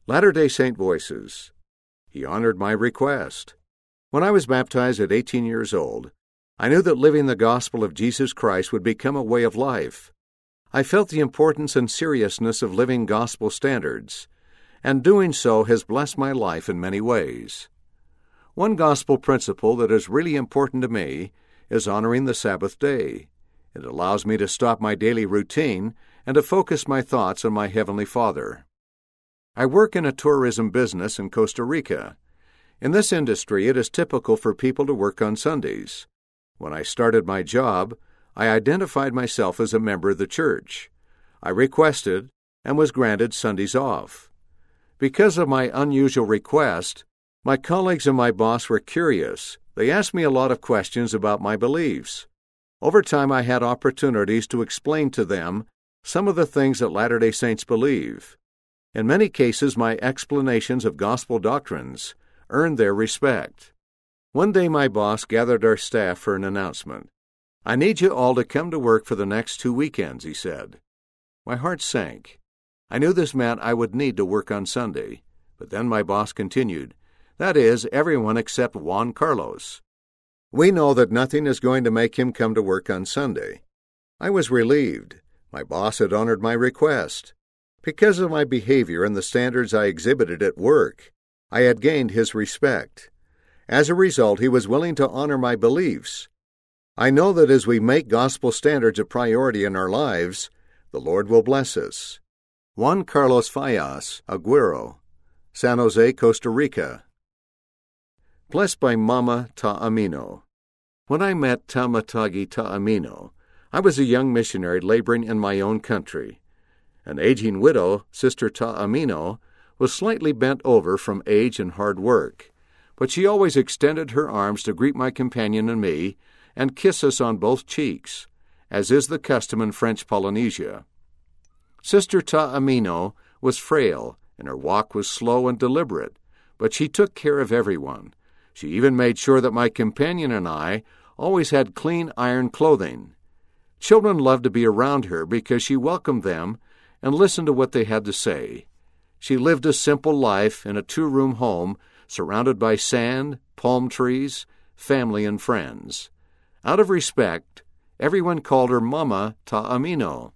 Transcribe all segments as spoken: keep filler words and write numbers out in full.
Latter-day Saint Voices. He honored my request. When I was baptized at eighteen years old, I knew that living the gospel of Jesus Christ would become a way of life. I felt the importance and seriousness of living gospel standards, and doing so has blessed my life in many ways. One gospel principle that is really important to me is honoring the Sabbath day. It allows me to stop my daily routine and to focus my thoughts on my Heavenly Father. I work in a tourism business in Costa Rica. In this industry, it is typical for people to work on Sundays. When I started my job, I identified myself as a member of the church. I requested and was granted Sundays off. Because of my unusual request, my colleagues and my boss were curious. They asked me a lot of questions about my beliefs. Over time, I had opportunities to explain to them some of the things that Latter-day Saints believe. In many cases, my explanations of gospel doctrines earned their respect. One day, my boss gathered our staff for an announcement. "I need you all to come to work for the next two weekends," he said. My heart sank. I knew this meant I would need to work on Sunday. But then my boss continued, "That is, everyone except Juan Carlos. We know that nothing is going to make him come to work on Sunday." I was relieved. My boss had honored my request. Because of my behavior and the standards I exhibited at work, I had gained his respect. As a result, he was willing to honor my beliefs. I know that as we make gospel standards a priority in our lives, the Lord will bless us. Juan Carlos Fallas Aguero, San Jose, Costa Rica. Blessed by Mama Ta'amino. When I met Tamatagi Ta'amino, I was a young missionary laboring in my own country. An aging widow, Sister Ta'amino, was slightly bent over from age and hard work, but she always extended her arms to greet my companion and me and kiss us on both cheeks, as is the custom in French Polynesia. Sister Ta'amino was frail, and her walk was slow and deliberate, but she took care of everyone. She even made sure that my companion and I always had clean iron clothing. Children loved to be around her because she welcomed them and listened to what they had to say. She lived a simple life in a two-room home surrounded by sand, palm trees, family, and friends. Out of respect, everyone called her Mama Ta'amino.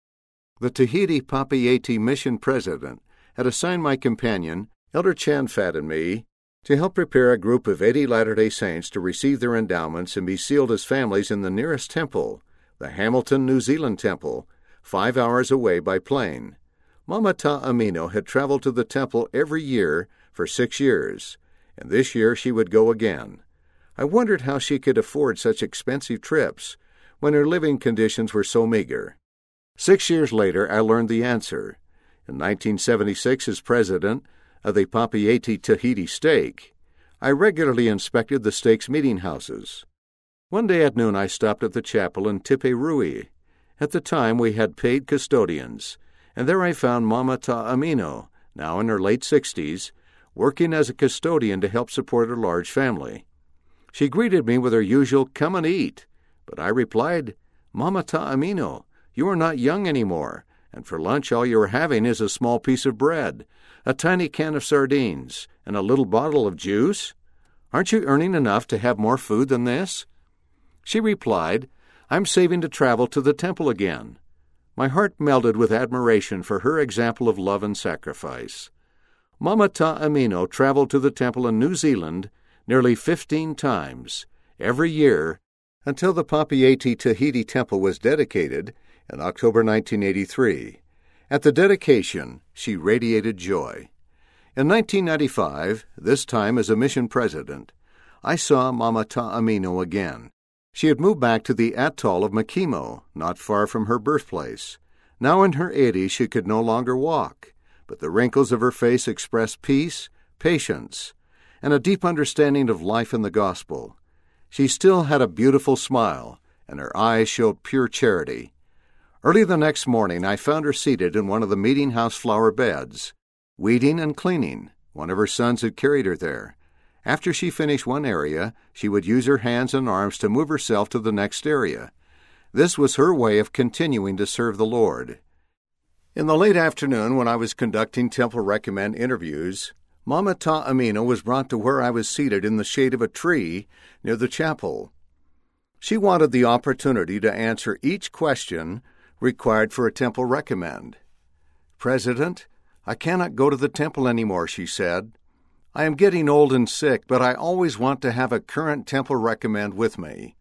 The Tahiti Papeete mission president had assigned my companion, Elder Chanfat, and me to help prepare a group of eighty Latter-day Saints to receive their endowments and be sealed as families in the nearest temple, the Hamilton, New Zealand temple, five hours away by plane. Mama Ta'amino had traveled to the temple every year for six years, and this year she would go again. I wondered how she could afford such expensive trips when her living conditions were so meager. Six years later, I learned the answer. In nineteen seventy-six, as president of the Papeete Tahiti Stake, I regularly inspected the stake's meeting houses. One day at noon, I stopped at the chapel in Tiperui. At the time, we had paid custodians, and there I found Mama Ta'amino, now in her late sixties, working as a custodian to help support her large family. She greeted me with her usual "come and eat," but I replied, "Mama Ta'amino, you are not young anymore, and for lunch all you are having is a small piece of bread, a tiny can of sardines, and a little bottle of juice. Aren't you earning enough to have more food than this?" She replied, "I'm saving to travel to the temple again." My heart melted with admiration for her example of love and sacrifice. Mama Ta'amino traveled to the temple in New Zealand nearly fifteen times, every year, until the Papeete Tahiti Temple was dedicated in October nineteen eighty-three. At the dedication, she radiated joy. In nineteen ninety-five, this time as a mission president, I saw Mama Ta'amino again. She had moved back to the atoll of Makimo, not far from her birthplace. Now in her eighties, she could no longer walk, but the wrinkles of her face expressed peace, patience, and a deep understanding of life in the gospel. She still had a beautiful smile, and her eyes showed pure charity. Early the next morning, I found her seated in one of the meeting house flower beds, weeding and cleaning. One of her sons had carried her there. After she finished one area, she would use her hands and arms to move herself to the next area. This was her way of continuing to serve the Lord. In the late afternoon, when I was conducting Temple Recommend interviews, Mama Ta Amina was brought to where I was seated in the shade of a tree near the chapel. She wanted the opportunity to answer each question required for a Temple Recommend. "President, I cannot go to the temple anymore," she said. "I am getting old and sick, but I always want to have a current Temple Recommend with me."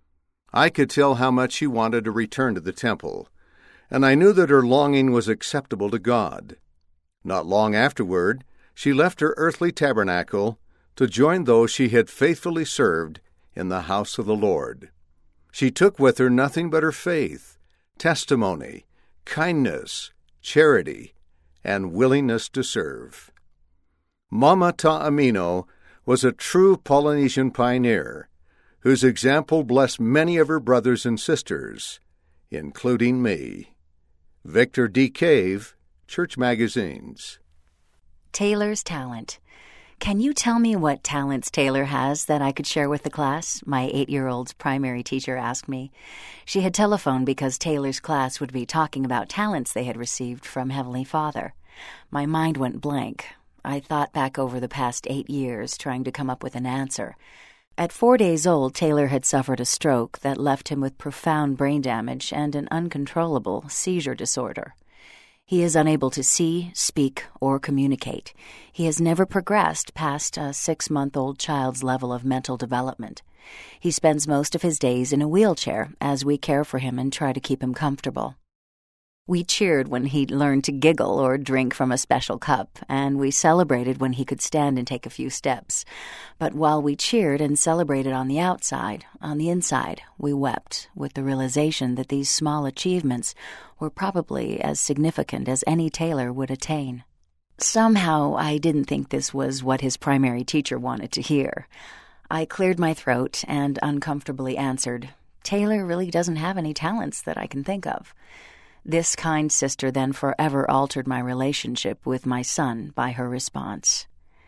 I could tell how much she wanted to return to the temple, and I knew that her longing was acceptable to God. Not long afterward, she left her earthly tabernacle to join those she had faithfully served in the house of the Lord. She took with her nothing but her faith, testimony, kindness, charity, and willingness to serve. Mama Ta Amina was a true Polynesian pioneer, whose example blessed many of her brothers and sisters, including me. Victor D. Cave, Church Magazines. Taylor's talent. Can you tell me what talents Taylor has that I could share with the class? My eight-year-old's primary teacher asked me. She had telephoned because Taylor's class would be talking about talents they had received from Heavenly Father. My mind went blank. I thought back over the past eight years, trying to come up with an answer. At four days old, Taylor had suffered a stroke that left him with profound brain damage and an uncontrollable seizure disorder. He is unable to see, speak, or communicate. He has never progressed past a six-month-old child's level of mental development. He spends most of his days in a wheelchair as we care for him and try to keep him comfortable. We cheered when he learned to giggle or drink from a special cup, and we celebrated when he could stand and take a few steps. But while we cheered and celebrated on the outside, on the inside, we wept with the realization that these small achievements were probably as significant as any Taylor would attain. Somehow, I didn't think this was what his primary teacher wanted to hear. I cleared my throat and uncomfortably answered, "Taylor really doesn't have any talents that I can think of." This kind sister then forever altered my relationship with my son by her response.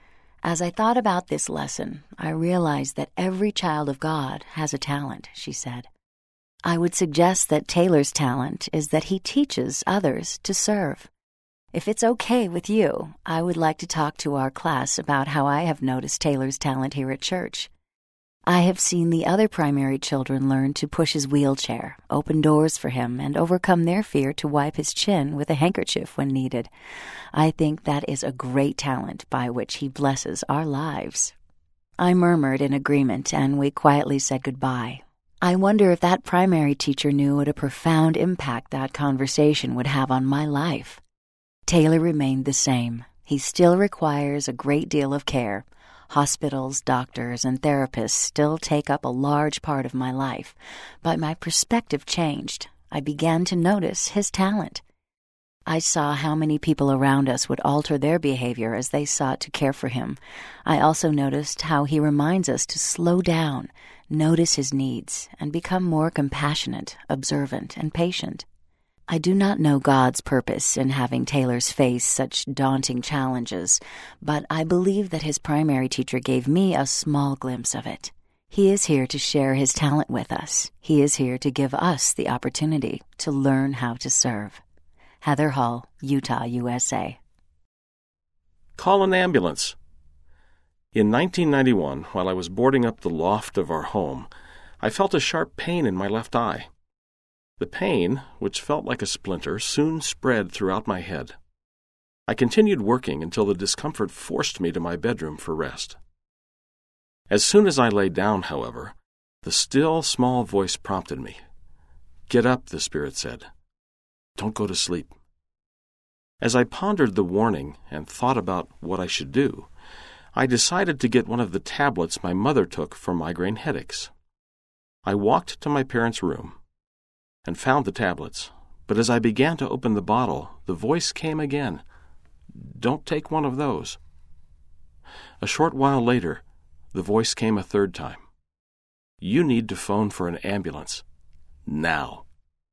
As I thought about this lesson, I realized that every child of God has a talent, she said. I would suggest that Taylor's talent is that he teaches others to serve. If it's okay with you, I would like to talk to our class about how I have noticed Taylor's talent here at church. I have seen the other primary children learn to push his wheelchair, open doors for him, and overcome their fear to wipe his chin with a handkerchief when needed. I think that is a great talent by which he blesses our lives. I murmured in agreement, and we quietly said goodbye. I wonder if that primary teacher knew what a profound impact that conversation would have on my life. Taylor remained the same. He still requires a great deal of care. Hospitals, doctors, and therapists still take up a large part of my life, but my perspective changed. I began to notice his talent. I saw how many people around us would alter their behavior as they sought to care for him. I also noticed how he reminds us to slow down, notice his needs, and become more compassionate, observant, and patient. I do not know God's purpose in having Taylor's face such daunting challenges, but I believe that his primary teacher gave me a small glimpse of it. He is here to share his talent with us. He is here to give us the opportunity to learn how to serve. Heather Hall, Utah, U S A. Call an ambulance. In nineteen ninety-one, while I was boarding up the loft of our home, I felt a sharp pain in my left eye. The pain, which felt like a splinter, soon spread throughout my head. I continued working until the discomfort forced me to my bedroom for rest. As soon as I lay down, however, the still, small voice prompted me. "Get up," the Spirit said. "Don't go to sleep." As I pondered the warning and thought about what I should do, I decided to get one of the tablets my mother took for migraine headaches. I walked to my parents' room and found the tablets, but as I began to open the bottle, the voice came again. "Don't take one of those." A short while later, the voice came a third time. "You need to phone for an ambulance. Now."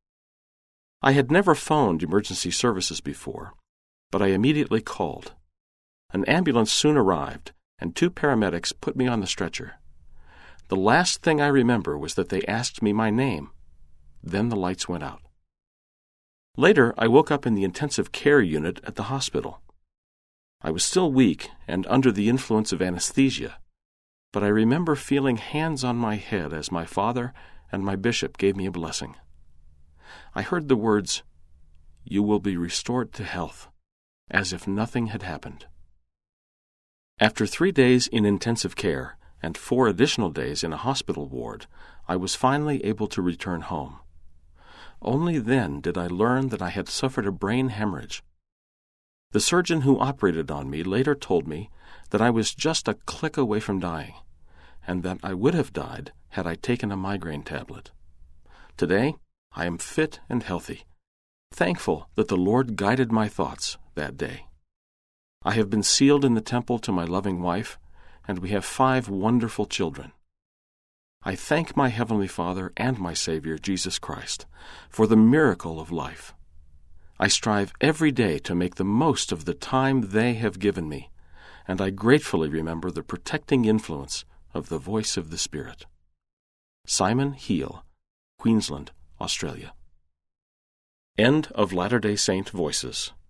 I had never phoned emergency services before, but I immediately called. An ambulance soon arrived, and two paramedics put me on the stretcher. The last thing I remember was that they asked me my name. Then the lights went out. Later, I woke up in the intensive care unit at the hospital. I was still weak and under the influence of anesthesia, but I remember feeling hands on my head as my father and my bishop gave me a blessing. I heard the words, "You will be restored to health," as if nothing had happened. After three days in intensive care and four additional days in a hospital ward, I was finally able to return home. Only then did I learn that I had suffered a brain hemorrhage. The surgeon who operated on me later told me that I was just a click away from dying, and that I would have died had I taken a migraine tablet. Today, I am fit and healthy, thankful that the Lord guided my thoughts that day. I have been sealed in the temple to my loving wife, and we have five wonderful children. I thank my Heavenly Father and my Savior, Jesus Christ, for the miracle of life. I strive every day to make the most of the time they have given me, and I gratefully remember the protecting influence of the voice of the Spirit. Simon Heel, Queensland, Australia. End of Latter-day Saint Voices.